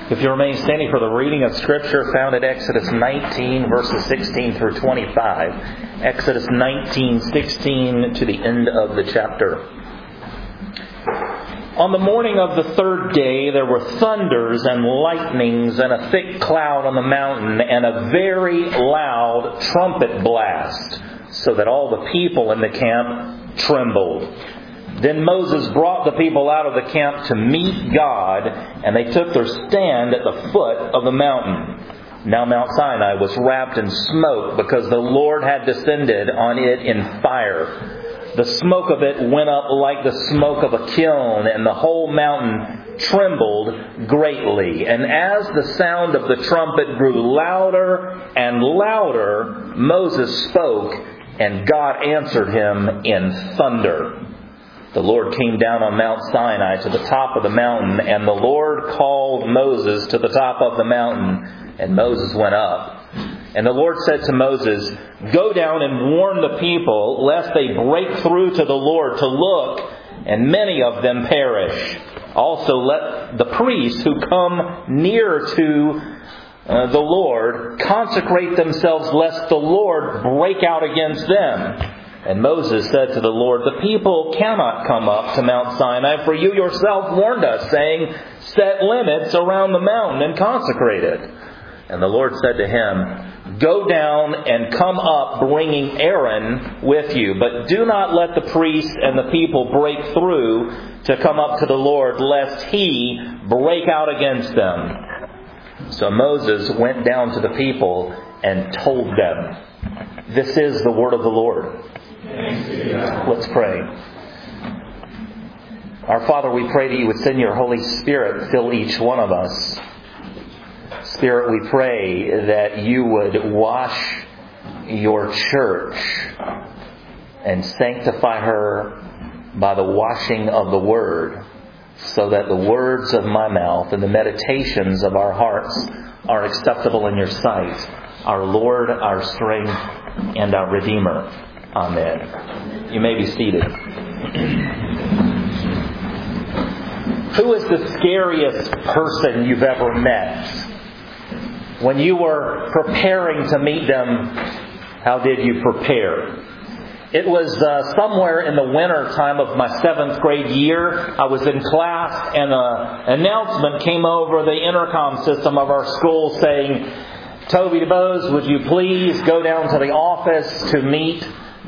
If you remain standing for the reading of Scripture found at Exodus 19, verses 16 through 25. Exodus 19, 16 to the end of the chapter. On the morning of the third day there were thunders and lightnings and a thick cloud on the mountain and a very loud trumpet blast, so that all the people in the camp trembled. Then Moses brought the people out of the camp to meet God, and they took their stand at the foot of the mountain. Now Mount Sinai was wrapped in smoke because the Lord had descended on it in fire. The smoke of it went up like the smoke of a kiln, and the whole mountain trembled greatly. And as the sound of the trumpet grew louder and louder, Moses spoke, and God answered him in thunder. The Lord came down on Mount Sinai to the top of the mountain, and the Lord called Moses to the top of the mountain, and Moses went up. And the Lord said to Moses, "Go down and warn the people, lest they break through to the Lord to look, and many of them perish. Also let the priests who come near to the Lord consecrate themselves, lest the Lord break out against them." And Moses said to the Lord, "The people cannot come up to Mount Sinai, for you yourself warned us, saying, 'Set limits around the mountain and consecrate it.'" And the Lord said to him, "Go down and come up, bringing Aaron with you. But do not let the priests and the people break through to come up to the Lord, lest He break out against them." So Moses went down to the people and told them. This is the word of the Lord. Let's pray. Our Father, we pray that you would send your Holy Spirit, fill each one of us. Spirit, we pray that you would wash your church and sanctify her by the washing of the Word, so that the words of my mouth and the meditations of our hearts are acceptable in your sight, our Lord, our strength, and our Redeemer. Amen. You may be seated. Who is the scariest person you've ever met? When you were preparing to meet them, how did you prepare? It was somewhere in the winter time of my 7th grade year. I was in class, and an announcement came over the intercom system of our school saying, "Toby DeBose, would you please go down to the office to meet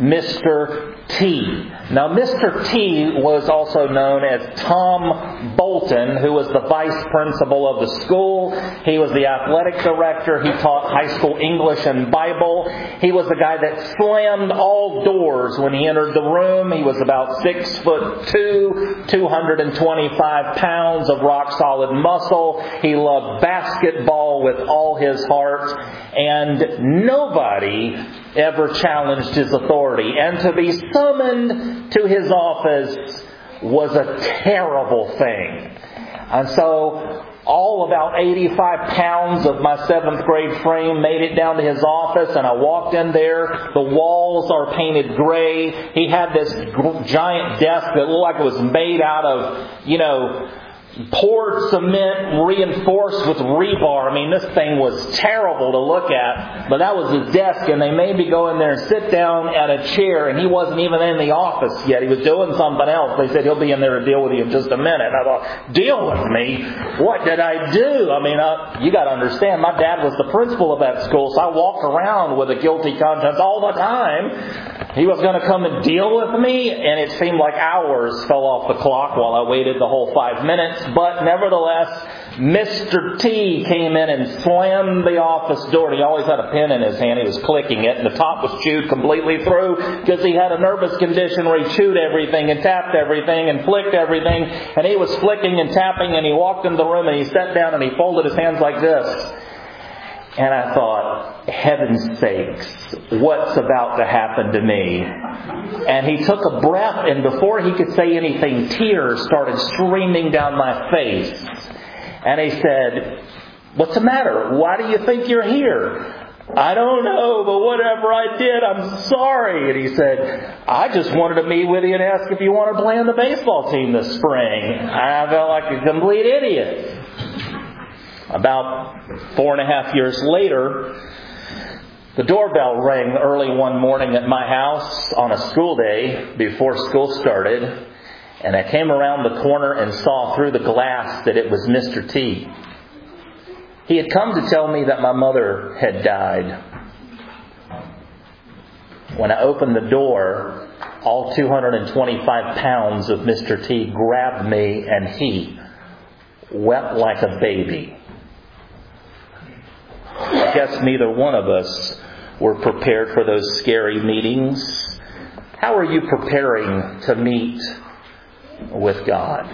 Mr. T." Now, Mr. T was also known as Tom Bolton, who was the vice principal of the school. He was the athletic director. He taught high school English and Bible. He was the guy that slammed all doors when he entered the room. He was about 6'2", 225 pounds of rock-solid muscle. He loved basketball with all his heart. And nobody ever challenged his authority. And to be summoned to his office was a terrible thing. And so all about 85 pounds of my 7th grade frame made it down to his office, and I walked in there. The walls are painted gray. He had this giant desk that looked like it was made out of, poured cement reinforced with rebar. I mean, this thing was terrible to look at. But that was his desk, and they made me go in there and sit down at a chair, and he wasn't even in the office yet. He was doing something else. They said, "He'll be in there to deal with you in just a minute." And I thought, deal with me? What did I do? I mean, you got to understand, my dad was the principal of that school, so I walked around with a guilty conscience all the time. He was going to come and deal with me, and it seemed like hours fell off the clock while I waited the whole 5 minutes. But nevertheless, Mr. T came in and slammed the office door. And he always had a pen in his hand. He was clicking it, and the top was chewed completely through because he had a nervous condition where he chewed everything and tapped everything and flicked everything. And he was flicking and tapping, and he walked into the room and he sat down and he folded his hands like this. And I thought, heaven's sakes, what's about to happen to me? And he took a breath, and before he could say anything, tears started streaming down my face. And he said, "What's the matter? Why do you think you're here?" "I don't know, but whatever I did, I'm sorry." And he said, "I just wanted to meet with you and ask if you want to play on the baseball team this spring." I felt like a complete idiot. About 4.5 years later, the doorbell rang early one morning at my house on a school day before school started, and I came around the corner and saw through the glass that it was Mr. T. He had come to tell me that my mother had died. When I opened the door, all 225 pounds of Mr. T grabbed me, and he wept like a baby. I guess neither one of us were prepared for those scary meetings. How are you preparing to meet with God?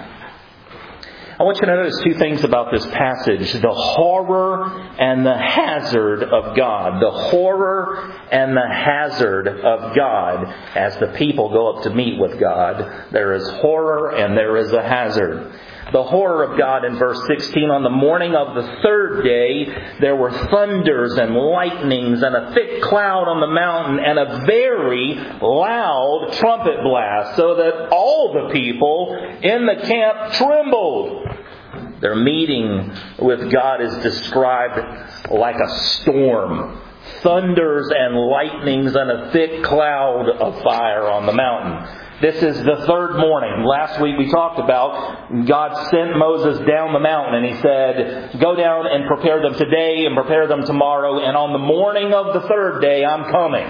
I want you to notice two things about this passage. The horror and the hazard of God. The horror and the hazard of God. As the people go up to meet with God, there is horror and there is a hazard. The horror of God in verse 16, on the morning of the third day, there were thunders and lightnings and a thick cloud on the mountain and a very loud trumpet blast, so that all the people in the camp trembled. Their meeting with God is described like a storm. Thunders and lightnings and a thick cloud of fire on the mountain. This is the third morning. Last week we talked about God sent Moses down the mountain and He said, go down and prepare them today and prepare them tomorrow, and on the morning of the third day I'm coming.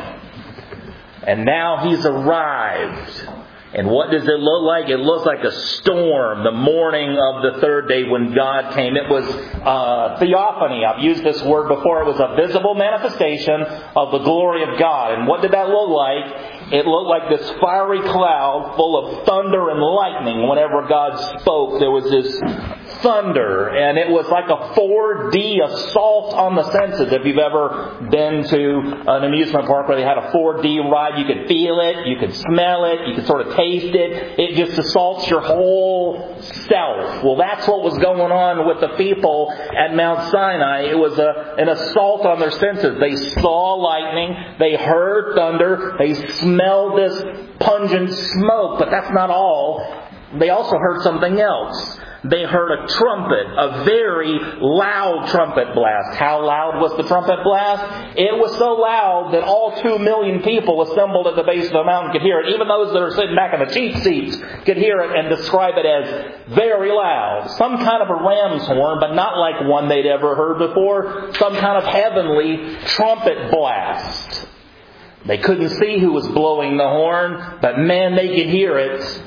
And now He's arrived. And what does it look like? It looks like a storm the morning of the third day when God came. It was theophany. I've used this word before. It was a visible manifestation of the glory of God. And what did that look like? It looked like this fiery cloud full of thunder and lightning. Whenever God spoke, there was this thunder. And it was like a 4D assault on the senses. If you've ever been to an amusement park where they had a 4D ride, you could feel it, you could smell it, you could sort of taste it. It just assaults your whole self. Well, that's what was going on with the people at Mount Sinai. It was an assault on their senses. They saw lightning, they heard thunder, they smelled this pungent smoke, but that's not all. They also heard something else. They heard a trumpet, a very loud trumpet blast. How loud was the trumpet blast? It was so loud that all 2 million people assembled at the base of the mountain could hear it. Even those that are sitting back in the cheap seats could hear it and describe it as very loud. Some kind of a ram's horn, but not like one they'd ever heard before. Some kind of heavenly trumpet blast. They couldn't see who was blowing the horn, but man, they could hear it.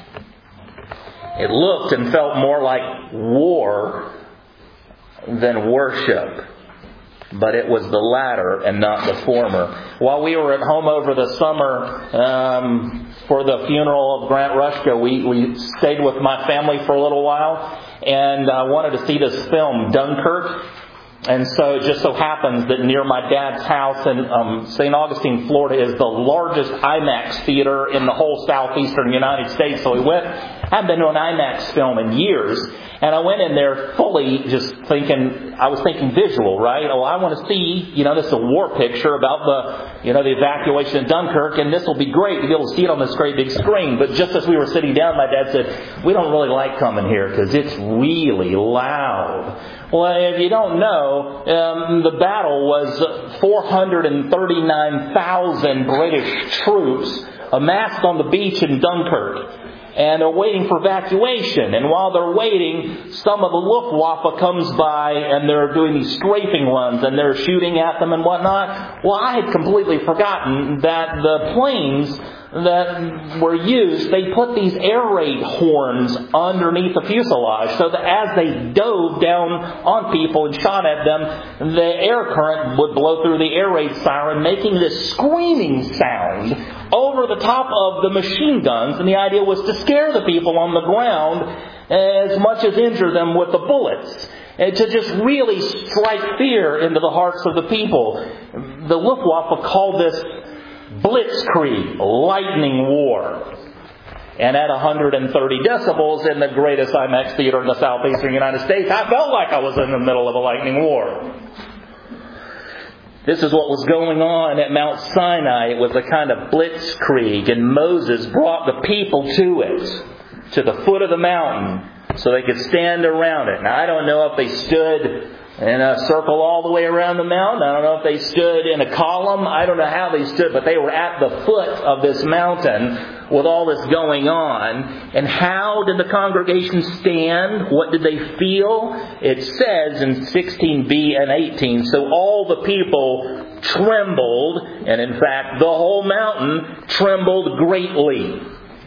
It looked and felt more like war than worship. But it was the latter and not the former. While we were at home over the summer for the funeral of Grant Rushka, we stayed with my family for a little while. And I wanted to see this film, Dunkirk. And so it just so happens that near my dad's house in St. Augustine, Florida, is the largest IMAX theater in the whole southeastern United States. So we went. I haven't been to an IMAX film in years. And I went in there fully just thinking, I was thinking visual, right? Oh, I want to see, this is a war picture about the evacuation of Dunkirk, and this will be great to be able to see it on this great big screen. But just as we were sitting down, my dad said, we don't really like coming here because it's really loud. Well, if you don't know, the battle was 439,000 British troops amassed on the beach in Dunkirk. And they're waiting for evacuation. And while they're waiting, some of the Luftwaffe comes by and they're doing these strafing runs and they're shooting at them and whatnot. Well, I had completely forgotten that the planes that were used, they put these air raid horns underneath the fuselage so that as they dove down on people and shot at them, the air current would blow through the air raid siren, making this screaming sound over the top of the machine guns. And the idea was to scare the people on the ground as much as injure them with the bullets. And to just really strike fear into the hearts of the people. The Luftwaffe called this Blitzkrieg, lightning war. And at 130 decibels in the greatest IMAX theater in the southeastern United States, I felt like I was in the middle of a lightning war. This is what was going on at Mount Sinai. It was a kind of blitzkrieg, and Moses brought the people to it, to the foot of the mountain, so they could stand around it. Now, I don't know if they stood in a circle all the way around the mountain. I don't know if they stood in a column. I don't know how they stood, but they were at the foot of this mountain with all this going on. And how did the congregation stand? What did they feel? It says in 16b and 18, so all the people trembled, and in fact the whole mountain trembled greatly.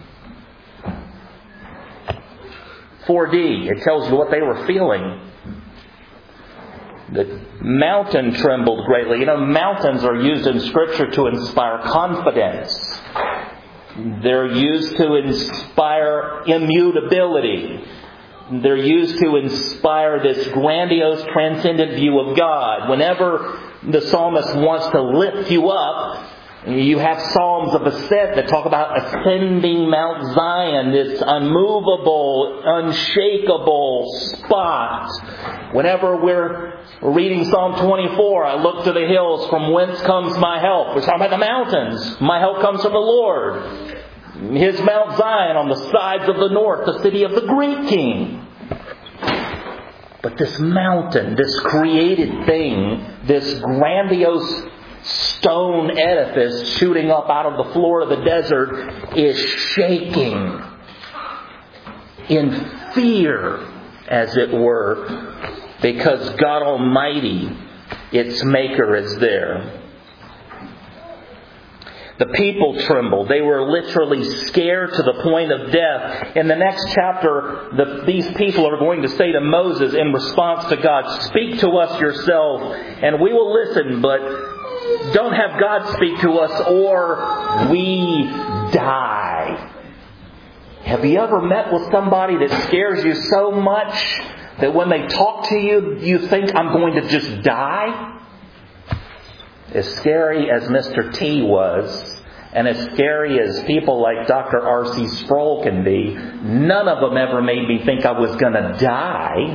4d, it tells you what they were feeling. The mountain trembled greatly. You know, mountains are used in Scripture to inspire confidence. They're used to inspire immutability. They're used to inspire this grandiose, transcendent view of God. Whenever the psalmist wants to lift you up, you have Psalms of Ascent that talk about ascending Mount Zion, this unmovable, unshakable spot. Whenever we're reading Psalm 24, I look to the hills from whence comes my help. We're talking about the mountains. My help comes from the Lord. His Mount Zion on the sides of the north, the city of the great King. But this mountain, this created thing, this grandiose stone edifice shooting up out of the floor of the desert is shaking in fear, as it were, because God Almighty, its Maker, is there. The people trembled. They were literally scared to the point of death. In the next chapter, these people are going to say to Moses in response to God, "Speak to us yourself, and we will listen, but don't have God speak to us or we die." Have you ever met with somebody that scares you so much that when they talk to you, you think, "I'm going to just die"? As scary as Mr. T was, and as scary as people like Dr. R.C. Sproul can be, none of them ever made me think I was going to die.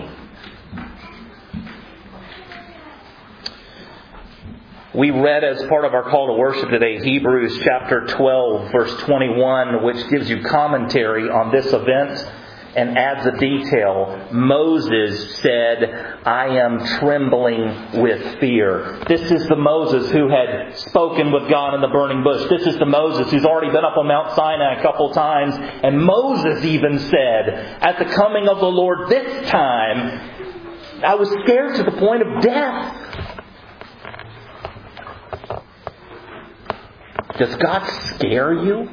We read as part of our call to worship today, Hebrews chapter 12, verse 21, which gives you commentary on this event and adds a detail. Moses said, "I am trembling with fear." This is the Moses who had spoken with God in the burning bush. This is the Moses who's already been up on Mount Sinai a couple times. And Moses even said, "At the coming of the Lord this time, I was scared to the point of death." Does God scare you?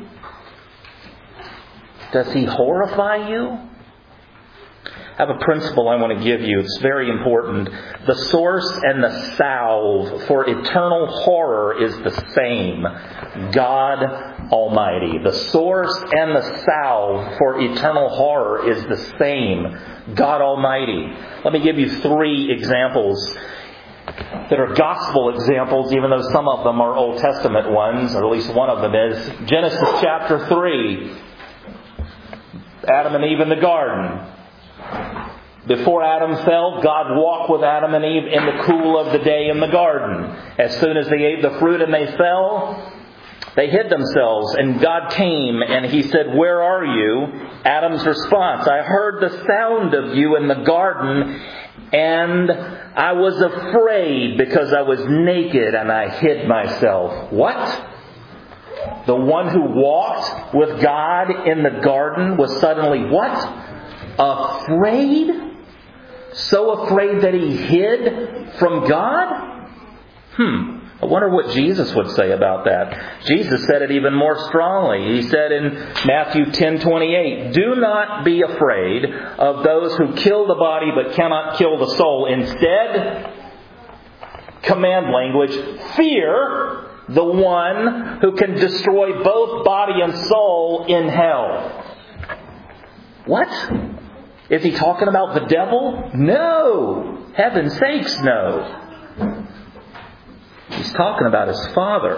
Does He horrify you? I have a principle I want to give you. It's very important. The source and the salve for eternal horror is the same. God Almighty. The source and the salve for eternal horror is the same. God Almighty. Let me give you 3 examples that are gospel examples, even though some of them are Old Testament ones, or at least one of them is. Genesis chapter 3. Adam and Eve in the garden. Before Adam fell, God walked with Adam and Eve in the cool of the day in the garden. As soon as they ate the fruit and they fell, they hid themselves. And God came and He said, "Where are you?" Adam's response, "I heard the sound of you in the garden, and I was afraid because I was naked and I hid myself." What? The one who walked with God in the garden was suddenly what? Afraid? So afraid that he hid from God? I wonder what Jesus would say about that. Jesus said it even more strongly. He said in Matthew 10:28, "Do not be afraid of those who kill the body but cannot kill the soul. Instead," command language, "fear the one who can destroy both body and soul in hell." What? Is he talking about the devil? No! Heaven's sakes, no. He's talking about His Father.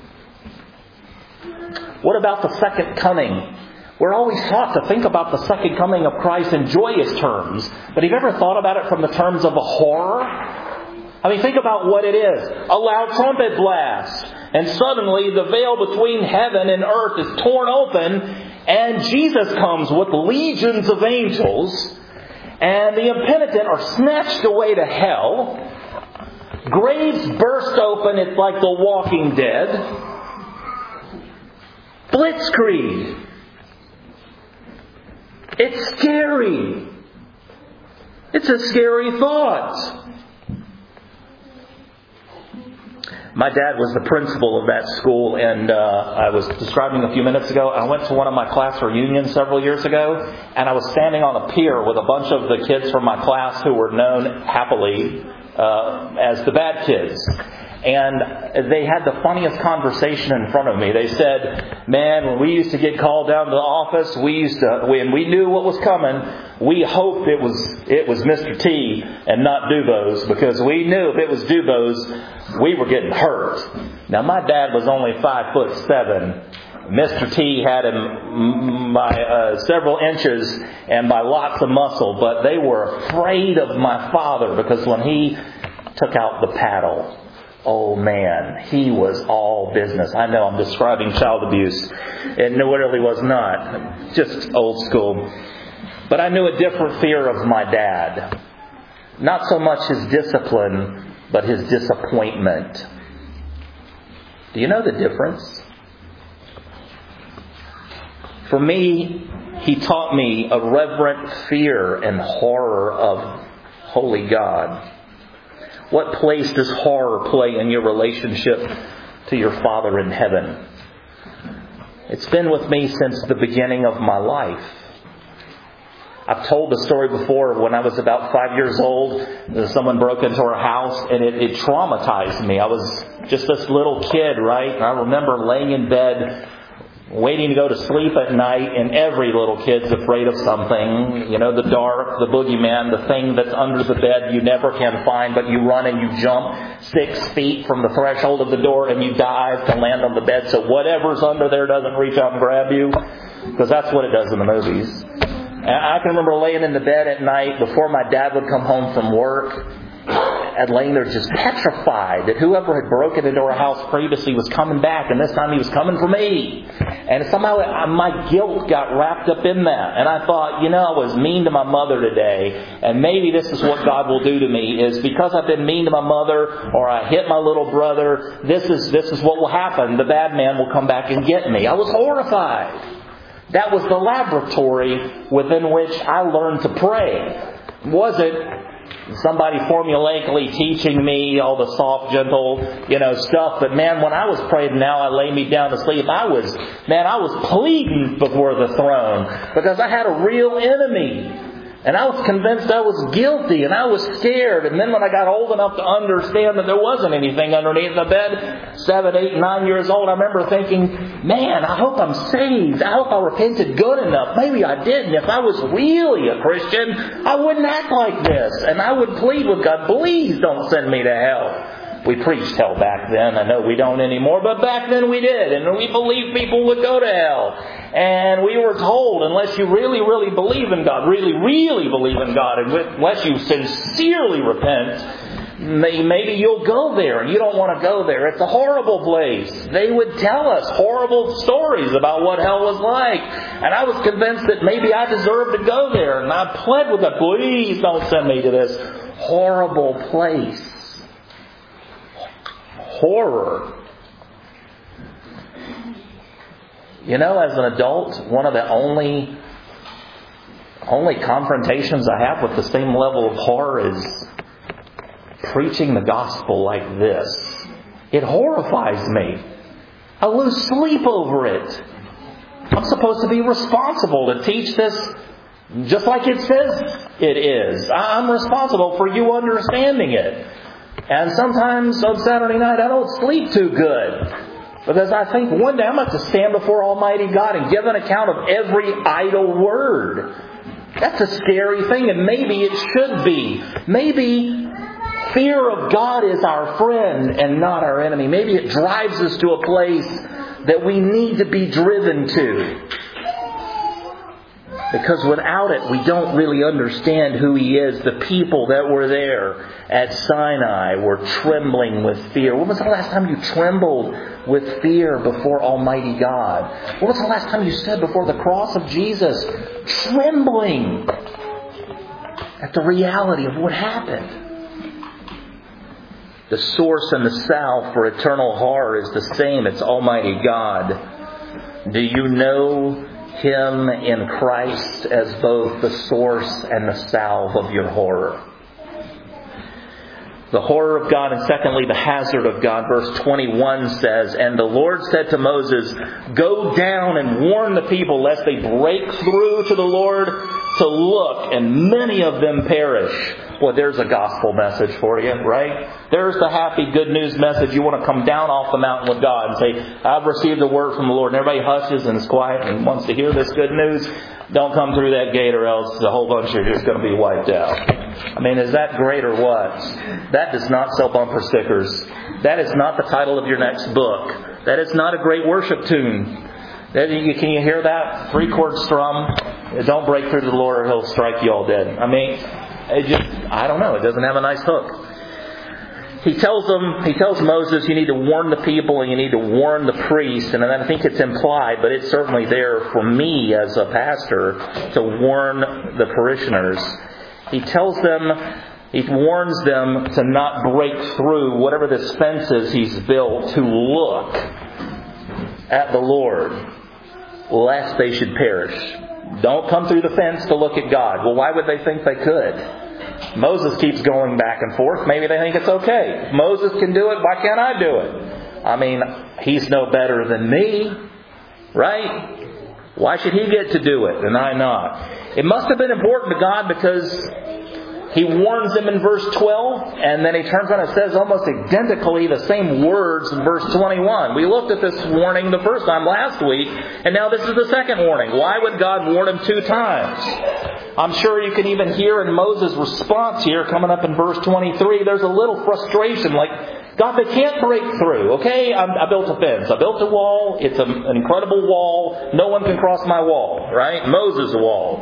What about the second coming? We're always taught to think about the second coming of Christ in joyous terms. But have you ever thought about it from the terms of a horror? I mean, think about what it is. A loud trumpet blast. And suddenly the veil between heaven and earth is torn open. And Jesus comes with legions of angels. and the impenitent are snatched away to hell. Graves burst open. It's like The Walking Dead. Blitzkrieg. It's scary. It's a scary thought. My dad was the principal of that school, and I was describing a few minutes ago, I went to one of my class reunions several years ago, and I was standing on a pier with a bunch of the kids from my class who were known happily as the bad kids. And they had the funniest conversation in front of me. They said, man, when we used to get called down to the office, when we knew what was coming, we hoped it was Mr. T and not Dubose, because we knew if it was Dubose, we were getting hurt. Now, my dad was only 5'7". Mr. T had him by several inches and by lots of muscle, but they were afraid of my father, because when he took out the paddle, oh man, he was all business. I know I'm describing child abuse. It really was not. Just old school. But I knew a different fear of my dad. Not so much his discipline, but his disappointment. Do you know the difference? For me, he taught me a reverent fear and horror of holy God. What place does horror play in your relationship to your Father in heaven? It's been with me since the beginning of my life. I've told the story before. When I was about 5 years old, someone broke into our house, and it traumatized me. I was just this little kid, right? And I remember laying in bed, waiting to go to sleep at night, and every little kid's afraid of something. You know, the dark, the boogeyman, the thing that's under the bed you never can find, but you run and you jump 6 feet from the threshold of the door and you dive to land on the bed so whatever's under there doesn't reach out and grab you. Because that's what it does in the movies. And I can remember laying in the bed at night before my dad would come home from work, and laying there just petrified that whoever had broken into our house previously was coming back, and this time he was coming for me. And somehow my guilt got wrapped up in that. And I thought, I was mean to my mother today, and maybe this is what God will do to me, is because I've been mean to my mother, or I hit my little brother, this is what will happen. The bad man will come back and get me. I was horrified. That was the laboratory within which I learned to pray. Wasn't somebody formulaically teaching me all the soft, gentle, stuff. But man, when I was praying, now I lay me down to sleep, I was pleading before the throne, because I had a real enemy. And I was convinced I was guilty, and I was scared. And then when I got old enough to understand that there wasn't anything underneath the bed, 7, 8, 9 years old, I remember thinking, man, I hope I'm saved. I hope I repented good enough. Maybe I didn't. If I was really a Christian, I wouldn't act like this. And I would plead with God, please don't send me to hell. We preached hell back then. I know we don't anymore, but back then we did. And we believed people would go to hell. And we were told, unless you really, really believe in God, really, really believe in God, and unless you sincerely repent, maybe you'll go there. And you don't want to go there. It's a horrible place. They would tell us horrible stories about what hell was like. And I was convinced that maybe I deserved to go there. And I pled with them, please don't send me to this horrible place. Horror. As an adult, one of the only confrontations I have with the same level of horror is preaching the gospel like this. It horrifies me. I lose sleep over it. I'm supposed to be responsible to teach this just like it says it is. I'm responsible for you understanding it. And sometimes on Saturday night I don't sleep too good, because I think one day I'm going to have to stand before Almighty God and give an account of every idle word. That's a scary thing, and maybe it should be. Maybe fear of God is our friend and not our enemy. Maybe it drives us to a place that we need to be driven to. Because without it, we don't really understand who He is. The people that were there at Sinai were trembling with fear. When was the last time you trembled with fear before Almighty God? When was the last time you stood before the cross of Jesus trembling? at the reality of what happened. The source and the salve for eternal horror is the same. It's Almighty God. Do you know Him in Christ as both the source and the salve of your horror? The horror of God, and secondly, the hazard of God. Verse 21 says, "And the Lord said to Moses, Go down and warn the people lest they break through to the Lord to look, and many of them perish." Well, there's a gospel message for you, right? There's the happy, good news message. You want to come down off the mountain with God and say, "I've received a word from the Lord." And everybody hushes and is quiet and wants to hear this good news. Don't come through that gate, or else the whole bunch are just going to be wiped out. I mean, is that great or what? That does not sell bumper stickers. That is not the title of your next book. That is not a great worship tune. Can you hear that? 3-chord strum. Don't break through to the Lord or He'll strike you all dead. I mean, I don't know. It doesn't have a nice hook. He tells Moses, you need to warn the people and you need to warn the priest. And I think it's implied, but it's certainly there for me as a pastor to warn the parishioners. He warns them to not break through whatever this fence is he's built to look at the Lord, lest they should perish. Don't come through the fence to look at God. Well, why would they think they could? Moses keeps going back and forth. Maybe they think it's okay. If Moses can do it, why can't I do it? I mean, he's no better than me, right? Why should he get to do it and I not? It must have been important to God because He warns them in verse 12, and then He turns around and says almost identically the same words in verse 21. We looked at this warning the first time last week, and now this is the second warning. Why would God warn him 2 times? I'm sure you can even hear in Moses' response here, coming up in verse 23, there's a little frustration, like, God, they can't break through, okay? I built a fence. I built a wall. It's an incredible wall. No one can cross my wall, right? Moses' wall.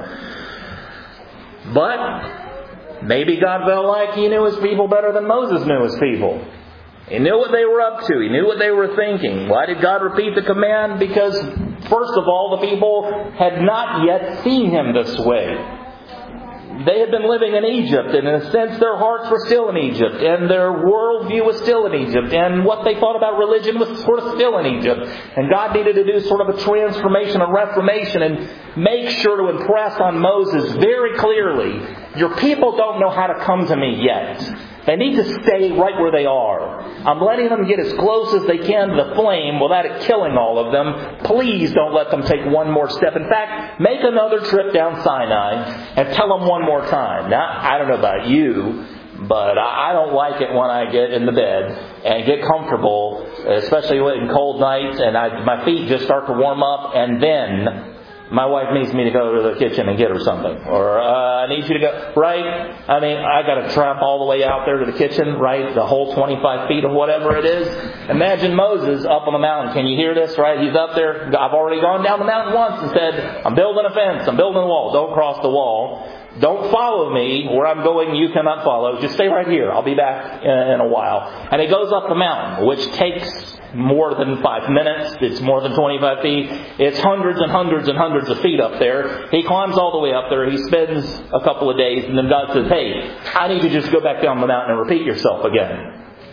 But maybe God felt like He knew His people better than Moses knew His people. He knew what they were up to. He knew what they were thinking. Why did God repeat the command? Because, first of all, the people had not yet seen Him this way. They had been living in Egypt, and in a sense their hearts were still in Egypt, and their worldview was still in Egypt, and what they thought about religion was sort of still in Egypt. And God needed to do sort of a transformation, a reformation, and make sure to impress on Moses very clearly, your people don't know how to come to me yet. They need to stay right where they are. I'm letting them get as close as they can to the flame without it killing all of them. Please don't let them take one more step. In fact, make another trip down Sinai and tell them one more time. Now, I don't know about you, but I don't like it when I get in the bed and get comfortable, especially in cold nights, and my feet just start to warm up, and then my wife needs me to go to the kitchen and get her something. Or I need you to go, right? I mean, I got to tramp all the way out there to the kitchen, right? The whole 25 feet or whatever it is. Imagine Moses up on the mountain. Can you hear this, right? He's up there. I've already gone down the mountain once and said, I'm building a fence. I'm building a wall. Don't cross the wall. Don't follow me. Where I'm going, you cannot follow. Just stay right here. I'll be back in a while. And he goes up the mountain, which takes more than 5 minutes. It's more than 25 feet. It's hundreds and hundreds and hundreds of feet up there. He climbs all the way up there. He spends a couple of days, and then God says, hey, I need you to just go back down the mountain and repeat yourself again.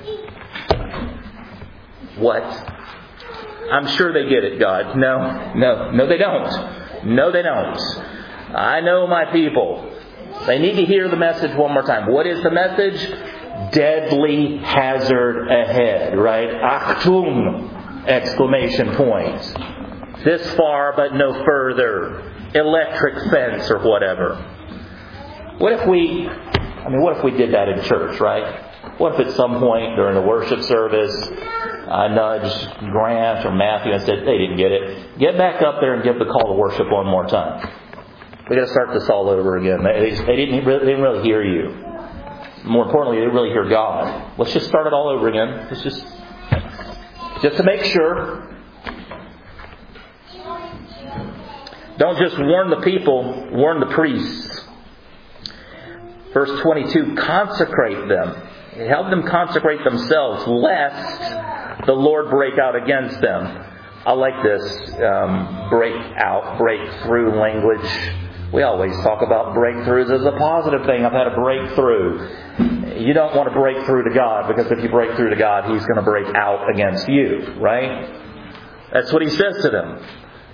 What? I'm sure they get it, God. No, they don't. No, they don't. I know my people. They need to hear the message one more time. What is the message? Deadly hazard ahead, right? Achtung! Exclamation point. This far but no further. Electric fence or whatever. What if we did that in church, right? What if at some point during the worship service I nudged Grant or Matthew and said, they didn't get it. Get back up there and give the call to worship one more time. We got to start this all over again. They didn't really hear you. More importantly, they didn't really hear God. Let's just start it all over again. Let's just to make sure. Don't just warn the people, warn the priests. Verse 22, consecrate them. Help them consecrate themselves, lest the Lord break out against them. I like this break through language. We always talk about breakthroughs as a positive thing. I've had a breakthrough. You don't want to break through to God, because if you break through to God, He's going to break out against you, right? That's what He says to them.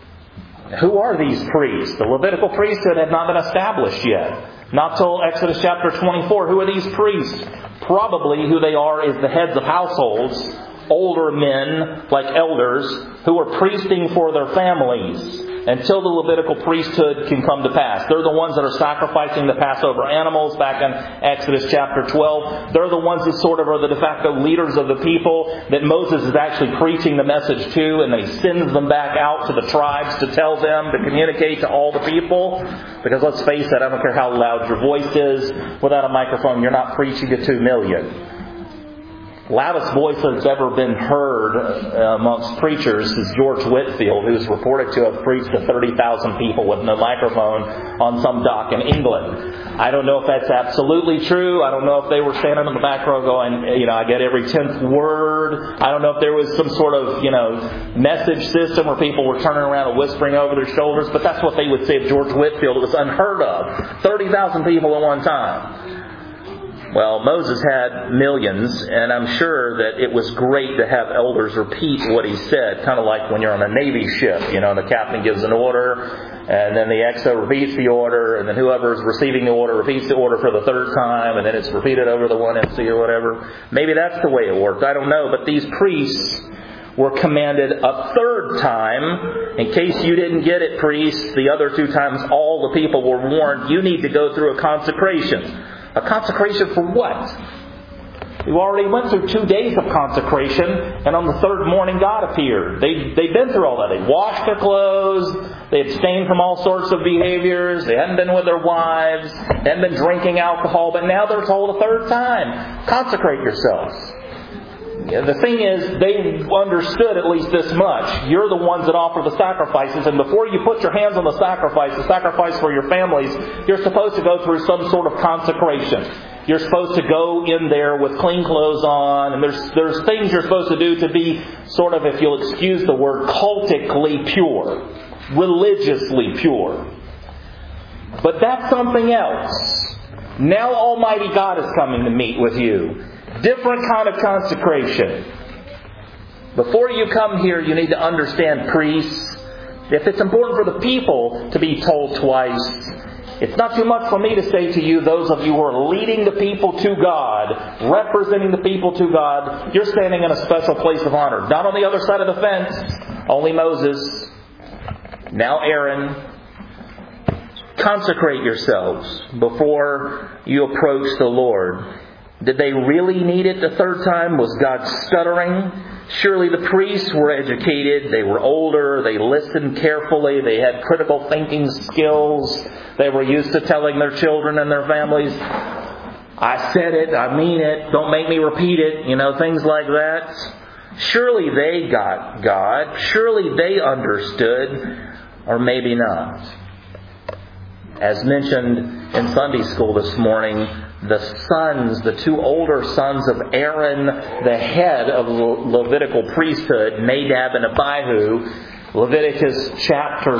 Who are these priests? The Levitical priesthood had not been established yet. Not till Exodus chapter 24. Who are these priests? Probably who they are is the heads of households, older men like elders who are priesting for their families until the Levitical priesthood can come to pass. They're the ones that are sacrificing the Passover animals back in Exodus chapter 12. They're the ones that sort of are the de facto leaders of the people that Moses is actually preaching the message to, and then he sends them back out to the tribes to tell them, to communicate to all the people. Because let's face it, I don't care how loud your voice is, without a microphone, you're not preaching to 2 million. Loudest voice that's ever been heard amongst preachers is George Whitefield, who's reported to have preached to 30,000 people with no microphone on some dock in England. I don't know if that's absolutely true. I don't know if they were standing in the back row going, I get every 10th word. I don't know if there was some sort of, message system where people were turning around and whispering over their shoulders, but that's what they would say of George Whitefield. It was unheard of. 30,000 people at one time. Well, Moses had millions, and I'm sure that it was great to have elders repeat what he said, kind of like when you're on a Navy ship. The captain gives an order, and then the XO repeats the order, and then whoever's receiving the order repeats the order for the third time, and then it's repeated over the 1MC or whatever. Maybe that's the way it worked. I don't know, but these priests were commanded a third time. In case you didn't get it, priests, the other 2 times all the people were warned, you need to go through a consecration. A consecration for what? We already went through 2 days of consecration, and on the 3rd morning God appeared. They'd been through all that. They washed their clothes. They abstained from all sorts of behaviors. They hadn't been with their wives. They hadn't been drinking alcohol. But now they're told a 3rd time, consecrate yourselves. The thing is, they understood at least this much. You're the ones that offer the sacrifices, and before you put your hands on the sacrifice for your families, you're supposed to go through some sort of consecration. You're supposed to go in there with clean clothes on, and there's things you're supposed to do to be sort of, if you'll excuse the word, cultically pure, religiously pure. But that's something else. Now Almighty God is coming to meet with you. Different kind of consecration. Before you come here, you need to understand, priests, if it's important for the people to be told twice, it's not too much for me to say to you, those of you who are leading the people to God, representing the people to God, you're standing in a special place of honor. Not on the other side of the fence, only Moses, now Aaron. Consecrate yourselves before you approach the Lord. Did they really need it the 3rd time? Was God stuttering? Surely the priests were educated. They were older. They listened carefully. They had critical thinking skills. They were used to telling their children and their families, I said it, I mean it, don't make me repeat it, things like that. Surely they got God. Surely they understood. Or maybe not. As mentioned in Sunday school this morning, the 2 older sons of Aaron, the head of the Levitical priesthood, Nadab and Abihu, Leviticus chapter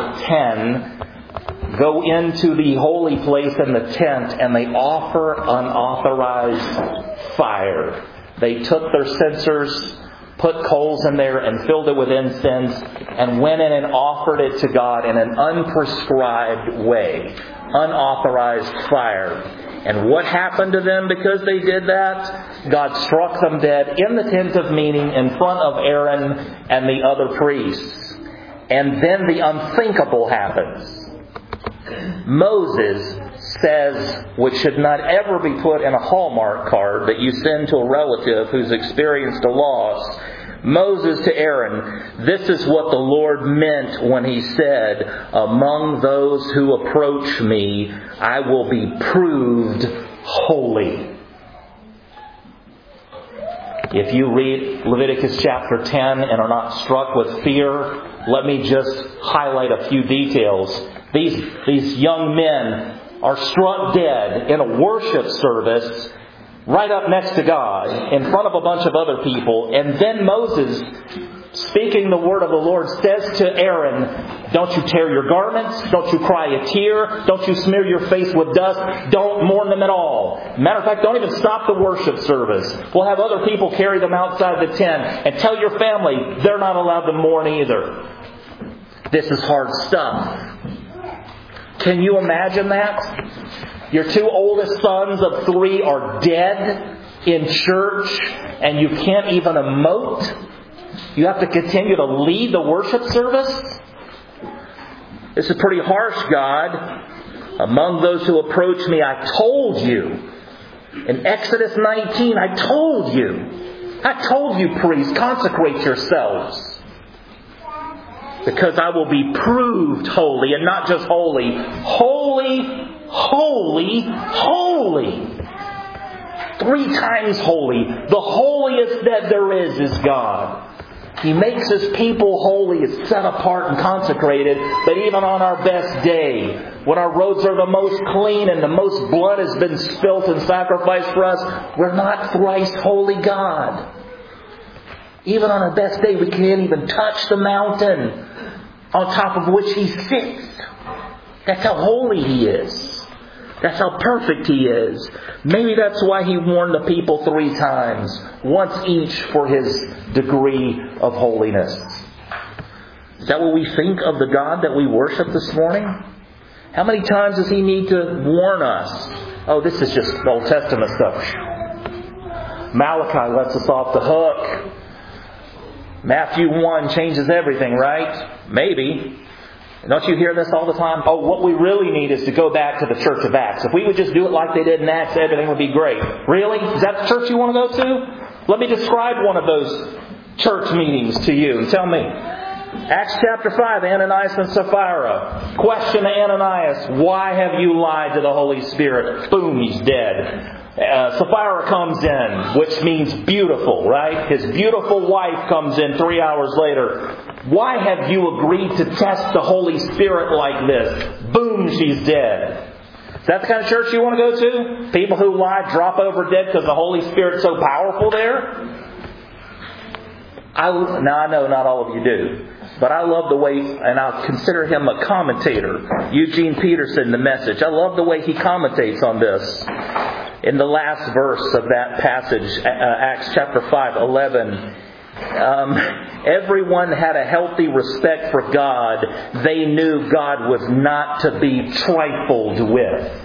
10, go into the holy place in the tent and they offer unauthorized fire. They took their censers, put coals in there and filled it with incense and went in and offered it to God in an unprescribed way. Unauthorized fire. And what happened to them because they did that? God struck them dead in the tent of meeting in front of Aaron and the other priests. And then the unthinkable happens. Moses says, which should not ever be put in a Hallmark card that you send to a relative who's experienced a loss. Moses to Aaron, this is what the Lord meant when He said, among those who approach me, I will be proved holy. If you read Leviticus chapter 10 and are not struck with fear, let me just highlight a few details. These young men are struck dead in a worship service right up next to God, in front of a bunch of other people. And then Moses, speaking the word of the Lord, says to Aaron, Don't you tear your garments. Don't you cry a tear. Don't you smear your face with dust. Don't mourn them at all. Matter of fact, don't even stop the worship service. We'll have other people carry them outside the tent. And tell your family they're not allowed to mourn either. This is hard stuff. Can you imagine that? Your two oldest sons of 3 are dead in church, and you can't even emote. You have to continue to lead the worship service. This is pretty harsh, God. Among those who approach me, I told you. In Exodus 19, I told you. I told you, priests, consecrate yourselves. Because I will be proved holy, and not just holy. Holy, holy, holy. 3 times holy. The holiest that there is God. He makes His people holy. It's set apart and consecrated. But even on our best day, when our robes are the most clean and the most blood has been spilt and sacrificed for us, we're not thrice holy God. Even on our best day, we can't even touch the mountain on top of which He sits. That's how holy He is. That's how perfect He is. Maybe that's why He warned the people 3 times, once each for His degree of holiness. Is that what we think of the God that we worship this morning? How many times does He need to warn us? Oh, this is just Old Testament stuff. Malachi lets us off the hook. Matthew 1 changes everything, right? Maybe. Don't you hear this all the time? Oh, what we really need is to go back to the church of Acts. If we would just do it like they did in Acts, everything would be great. Really? Is that the church you want to go to? Let me describe one of those church meetings to you and tell me. Acts chapter 5, Ananias and Sapphira. Question to Ananias, why have you lied to the Holy Spirit? Boom, he's dead. Sapphira comes in, which means beautiful, right? His beautiful wife comes in 3 hours later. Why have you agreed to test the Holy Spirit like this? Boom, she's dead. Is that the kind of church you want to go to? People who lie drop over dead because the Holy Spirit's so powerful there? Now, I know not all of you do. But I love the way, and I'll consider him a commentator, Eugene Peterson, The Message. I love the way he commentates on this. In the last verse of that passage, Acts chapter 5, 11, everyone had a healthy respect for God. They knew God was not to be trifled with.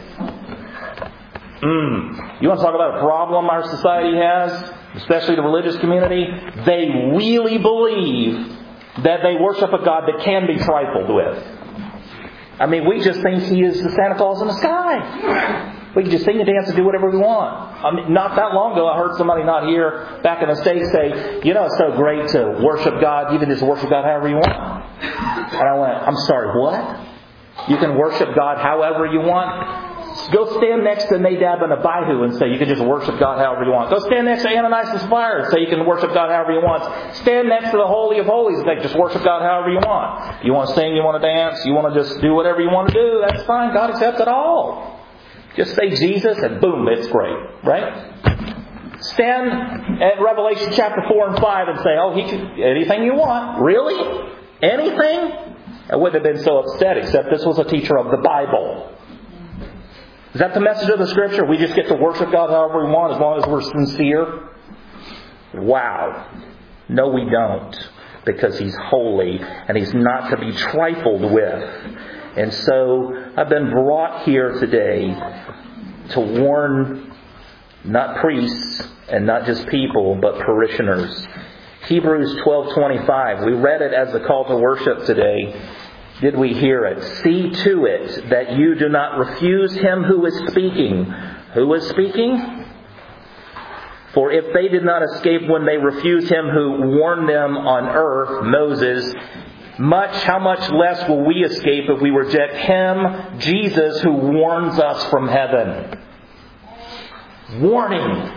You want to talk about a problem our society has, especially the religious community? They really believe that they worship a God that can be trifled with. I mean, we just think He is the Santa Claus in the sky. We can just sing and dance and do whatever we want. I mean, not that long ago, I heard somebody not here back in the States say, you know, it's so great to worship God. You can just worship God however you want. And I went, I'm sorry, what? You can worship God however you want? Go stand next to Nadab and Abihu and say you can just worship God however you want. Go stand next to Ananias and Sapphira and say you can worship God however you want. Stand next to the Holy of Holies and say just worship God however you want. You want to sing, you want to dance, you want to just do whatever you want to do, that's fine. God accepts it all. Just say Jesus and boom, it's great. Right? Stand at Revelation chapter 4 and 5 and say, oh, He can, anything you want. Really? Anything? I wouldn't have been so upset except this was a teacher of the Bible. Is that the message of the Scripture? We just get to worship God however we want as long as we're sincere? Wow. No, we don't. Because He's holy and He's not to be trifled with. And so I've been brought here today to warn not priests and not just people, but parishioners. Hebrews 12:25. We read it as a call to worship today. Did we hear it? See to it that you do not refuse Him who is speaking. Who is speaking? For if they did not escape when they refused Him who warned them on earth, Moses, how much less will we escape if we reject Him, Jesus, who warns us from heaven? Warning.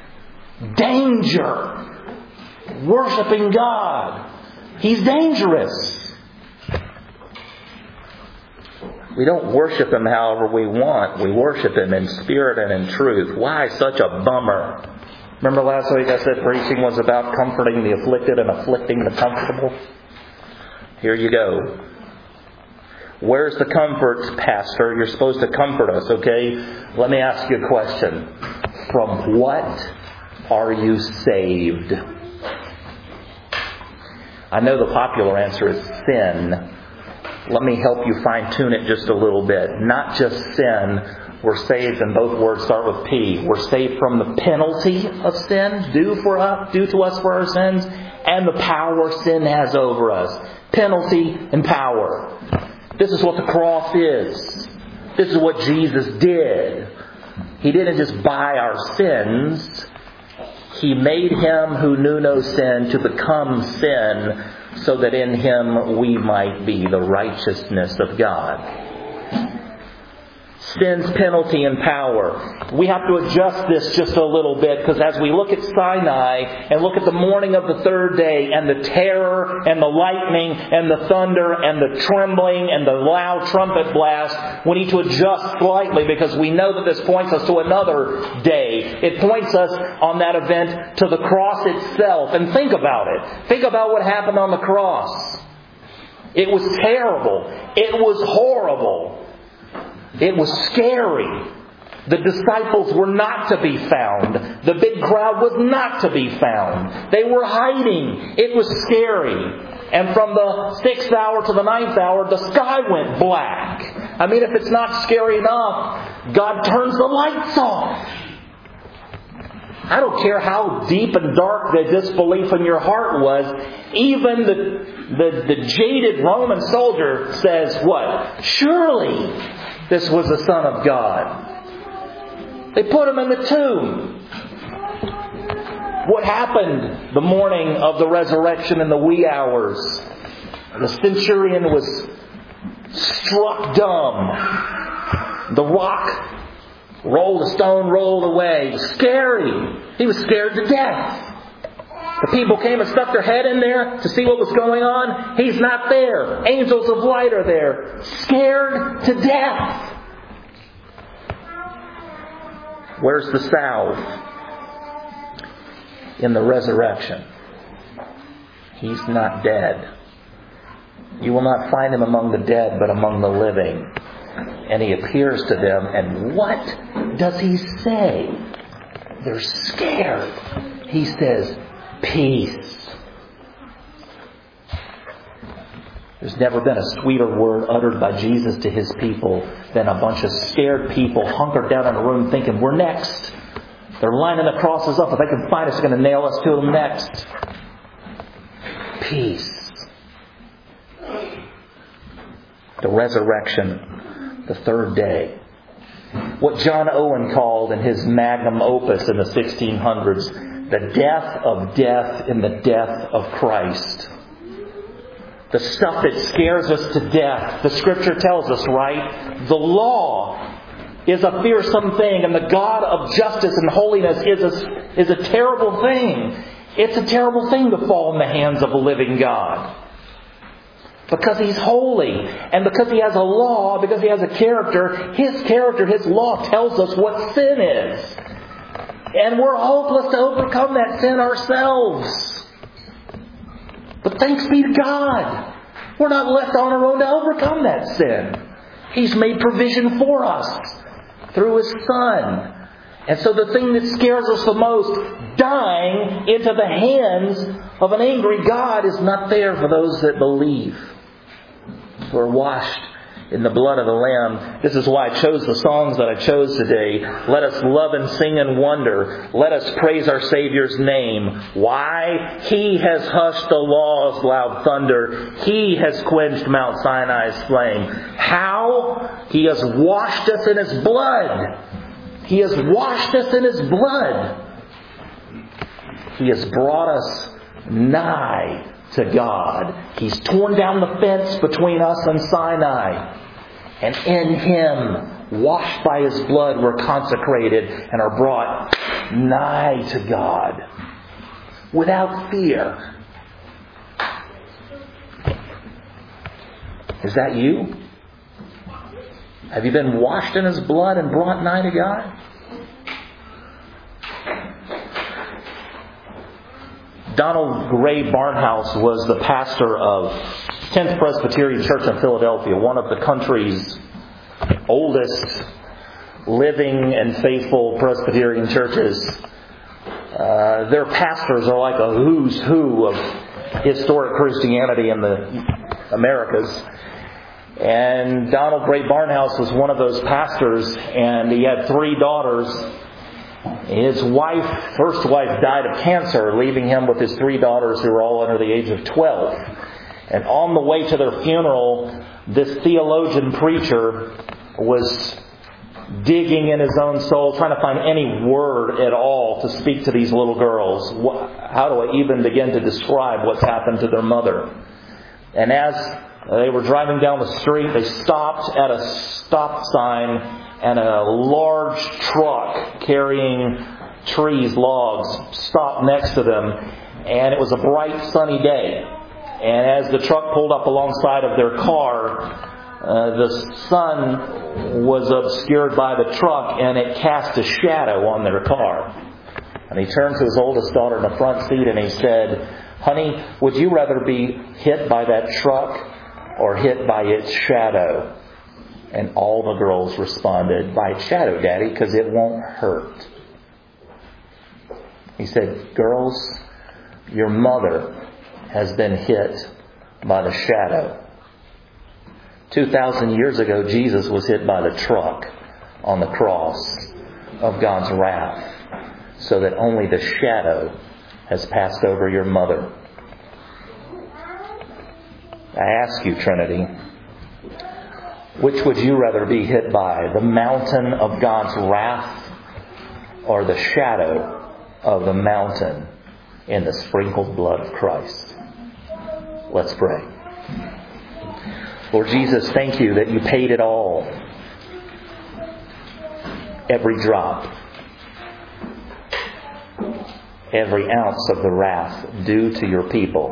Danger. Worshipping God. He's dangerous. We don't worship Him however we want. We worship Him in spirit and in truth. Why such a bummer? Remember last week I said preaching was about comforting the afflicted and afflicting the comfortable? Here you go. Where's the comfort, Pastor? You're supposed to comfort us, okay? Let me ask you a question. From what are you saved? I know the popular answer is sin. Let me help you fine-tune it just a little bit. Not just sin. We're saved, and both words start with P. We're saved from the penalty of sin, due to us for our sins, and the power sin has over us. Penalty and power. This is what the cross is. This is what Jesus did. He didn't just buy our sins. He made Him who knew no sin to become sin, so that in Him we might be the righteousness of God. Sin's penalty and power. We have to adjust this just a little bit, because as we look at Sinai and look at the morning of the third day and the terror and the lightning and the thunder and the trembling and the loud trumpet blast, we need to adjust slightly, because we know that this points us to another day. It points us on that event to the cross itself. And think about it. Think about what happened on the cross. It was terrible. It was horrible. It was scary. The disciples were not to be found. The big crowd was not to be found. They were hiding. It was scary. And from the 6th hour to the 9th hour, the sky went black. I mean, if it's not scary enough, God turns the lights off. I don't care how deep and dark the disbelief in your heart was. Even the jaded Roman soldier says, what? Surely this was the Son of God. They put Him in the tomb. What happened the morning of the resurrection in the wee hours? The centurion was struck dumb. The stone rolled away. It was scary. He was scared to death. The people came and stuck their head in there to see what was going on. He's not there. Angels of light are there. Scared to death. Where's the salve? In the resurrection. He's not dead. You will not find Him among the dead, but among the living. And He appears to them. And what does He say? They're scared. He says, peace. There's never been a sweeter word uttered by Jesus to His people than a bunch of scared people hunkered down in a room thinking, we're next. They're lining the crosses up. If they can find us, they're going to nail us to them next. Peace. The resurrection. The third day. What John Owen called in his magnum opus in the 1600s, the death of death in the death of Christ. The stuff that scares us to death. The Scripture tells us, right? The law is a fearsome thing, and the God of justice and holiness is a terrible thing. It's a terrible thing to fall in the hands of a living God. Because He's holy. And because He has a law, because He has a character, His law tells us what sin is. And we're hopeless to overcome that sin ourselves. But thanks be to God. We're not left on our own to overcome that sin. He's made provision for us through His Son. And so the thing that scares us the most, dying into the hands of an angry God, is not there for those that believe, who are washed in the blood of the Lamb. This is why I chose the songs that I chose today. Let us love and sing and wonder. Let us praise our Savior's name. Why? He has hushed the law's loud thunder. He has quenched Mount Sinai's flame. How? He has washed us in His blood. He has washed us in His blood. He has brought us nigh to God. He's torn down the fence between us and Sinai. And in Him, washed by His blood, we're consecrated and are brought nigh to God. Without fear. Is that you? Have you been washed in His blood and brought nigh to God? Donald Gray Barnhouse was the pastor of 10th Presbyterian Church in Philadelphia, one of the country's oldest living and faithful Presbyterian churches. Their pastors are like a who's who of historic Christianity in the Americas. And Donald Gray Barnhouse was one of those pastors, and he had 3 daughters. His first wife died of cancer, leaving him with his 3 daughters who were all under the age of 12. And on the way to their funeral, this theologian preacher was digging in his own soul, trying to find any word at all to speak to these little girls. How do I even begin to describe what's happened to their mother? And as they were driving down the street, they stopped at a stop sign, and a large truck carrying trees, logs, stopped next to them. And it was a bright, sunny day. And as the truck pulled up alongside of their car, the sun was obscured by the truck, and it cast a shadow on their car. And he turned to his oldest daughter in the front seat and he said, "Honey, would you rather be hit by that truck or hit by its shadow?" And all the girls responded, "By its shadow, Daddy, because it won't hurt." He said, "Girls, your mother has been hit by the shadow. 2,000 years ago, Jesus was hit by the truck on the cross of God's wrath, so that only the shadow has passed over your mother." I ask you, Trinity, which would you rather be hit by? The mountain of God's wrath or the shadow of the mountain in the sprinkled blood of Christ? Let's pray. Lord Jesus, thank you that you paid it all. Every drop. Every ounce of the wrath due to your people.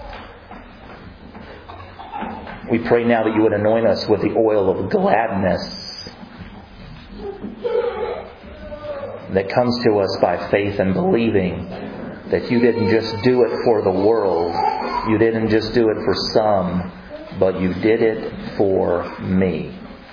We pray now that you would anoint us with the oil of gladness that comes to us by faith and believing that you didn't just do it for the world. You didn't just do it for some, but you did it for me.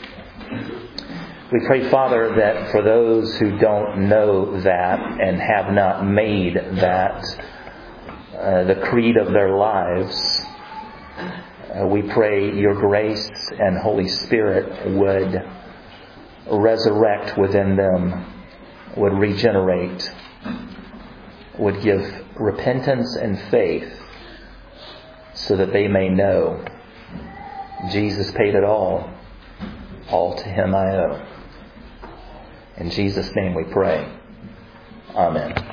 We pray, Father, that for those who don't know that and have not made that the creed of their lives, we pray your grace and Holy Spirit would resurrect within them, would regenerate, would give repentance and faith so that they may know Jesus paid it all. All to Him I owe. In Jesus' name we pray. Amen.